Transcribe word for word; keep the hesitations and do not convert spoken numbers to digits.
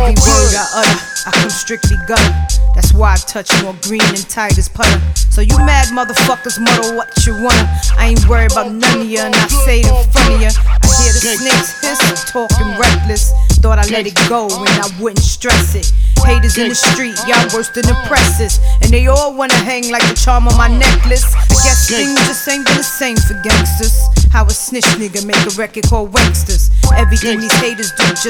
Every word I utter, I come strictly gutter. That's why I touch more green than Tiger's putter. So you mad motherfuckers mutter what you wanna. I ain't worried about none of ya, and I say it in front of ya. I hear the snakes hiss, talking reckless. Thought I let it go and I wouldn't stress it. Haters in the street, y'all worse than the presses. And they all wanna hang like the charm on my necklace. I guess things just ain't been the same for gangsters. How a snitch nigga make a record called Wanksters. Everything these haters do just